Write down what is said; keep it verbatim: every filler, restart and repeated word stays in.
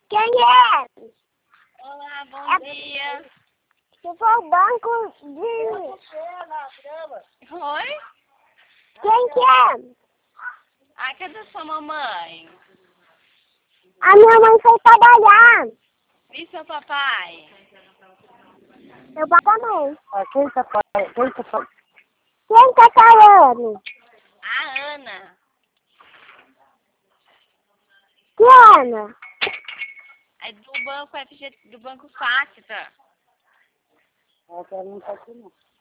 Quem é? Olá, bom É... dia. Se for o banco de... Oi? Quem que é? Ah, cadê sua mamãe? A minha mãe foi trabalhar. E seu papai? Meu papai também. Ah, quem tá falando? Quem tá falando? Quem tá falando? A Ana. Que Ana? É do banco F G, do banco Facta. Ah, ela não tá aqui não.